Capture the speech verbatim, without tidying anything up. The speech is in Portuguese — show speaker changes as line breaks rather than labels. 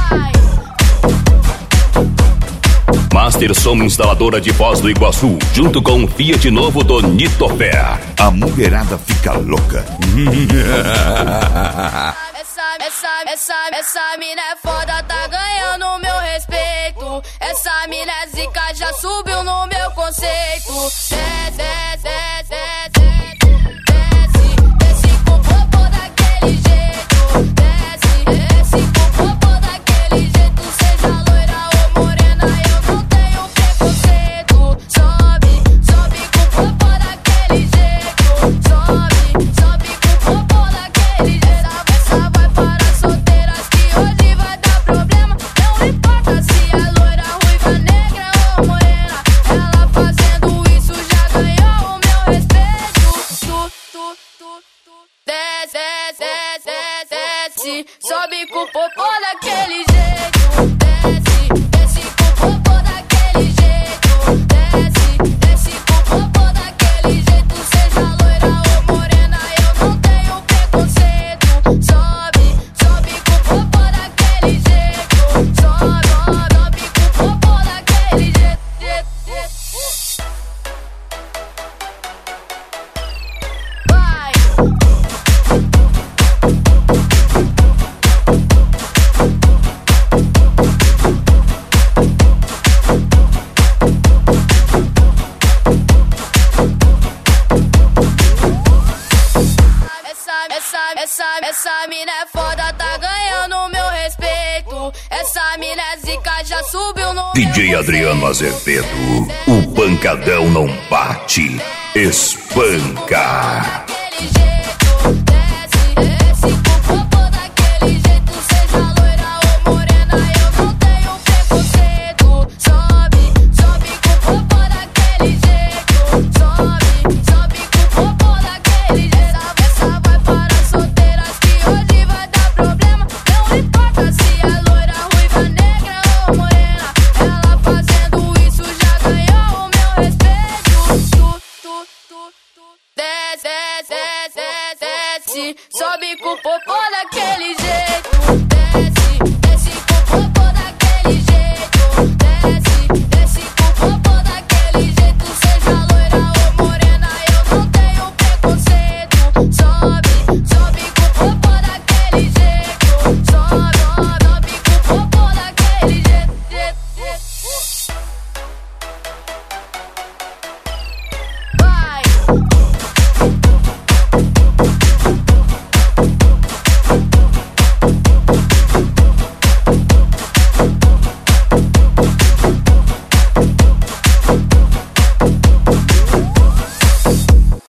Master Som instaladora de Foz do Iguaçu, junto com o Fiat novo do Nitofé.
A mulherada fica louca.
Essa, essa, essa, essa mina é foda, tá ganhando meu respeito. Essa mina é zica, já subiu no meu conceito. Desce, desce, desce, desce, desce com popô daquele jeito. Desce, desce com popô daquele jeito. Seja loira ou morena, eu não tenho preconceito. Sobe, sobe com popô daquele jeito. Sobe, sobe com popô daquele jeito. Essa vai para solteiras que hoje vai dar problema. Não importa se é loira, ruiva, negra ou morena. Ela fazendo isso já ganhou o meu respeito. Tu, tu, tu, tu. Desce, desce, desce, desce. Sobe com o popô daquele jeito. Desce, desce com o popô daquele jeito. Desce, desce com o popô daquele jeito. Seja loira ou morena, eu não tenho preconceito. Sobe, sobe com o popô daquele jeito. Sobe, sobe com o popô daquele jeito. Vai. Essa, essa, essa, essa mina é foda, tá ganhando meu respeito. Essa mina é zica, já subiu no
D J Adriano Azevedo, o pancadão não bate, espanca.
daquele jeito. Desce, desce com popô daquele jeito. Seja loira ou morena, eu não tenho preconceito. Sobe, sobe com popô daquele jeito. Sobe, sobe com popô daquele jeito. Essa vai para solteiras que hoje vai dar problema. Não importa se é loira, ruiva, negra ou morena. Ela fazendo isso já ganhou o meu respeito. Tu, tu, tu, tu. Desce, desce, desce, desce. Sobe com o popô daquele jeito.